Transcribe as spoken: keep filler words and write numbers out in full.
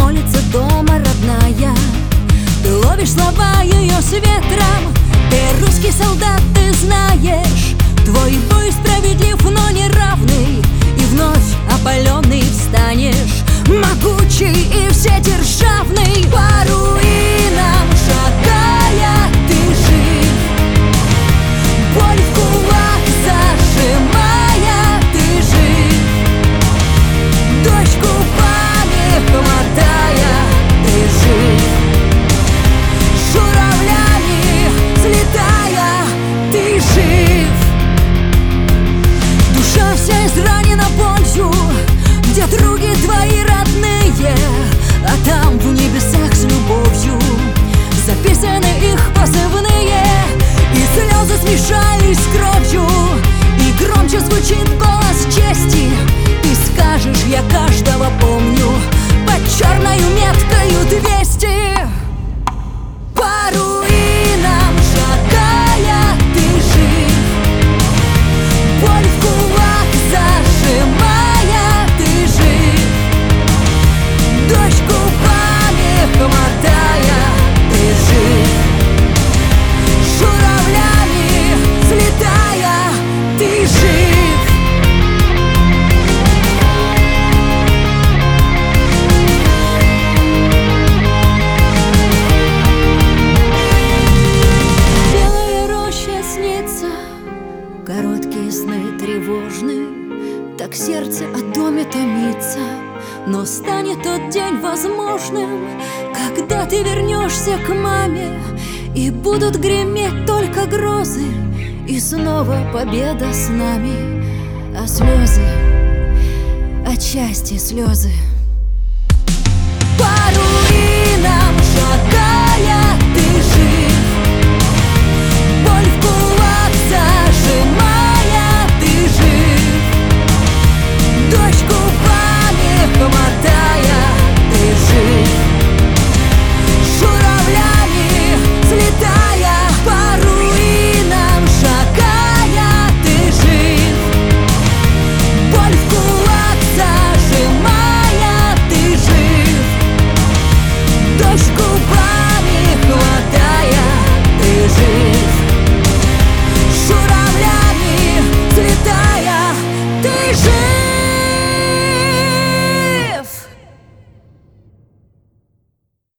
молится дома родная. Ты ловишь слова ее с ветром. Ты русский солдат, ты знаешь, твой бой справедлив, но неравный. И вновь опаленный встанешь, могучий и вседержавный. По руинам шагая, ты жив, боль в кулак зажимая, ты жив, дождь губами хватая, ты жив, журавлями взлетая, ты жив. Душа вся изранена болью, где други твои родные, а там в небесах с любовью записаны их позывные. И слезы смешались с кровью, и громче звучит голос чести. Ты скажешь: я каждого помню под черною меткою двести. По руинам шагая, ты жив, боль в кулак зажимая, ты жив, дождь губами хватая, ты жив, журавлями взлетая, ты жив. Белая роща снится, короткие сны тревожны, так сердце о доме томится. Но станет тот день возможным, когда ты вернешься к маме, и будут греметь только грозы, и снова победа с нами. А слезы, от счастья слезы,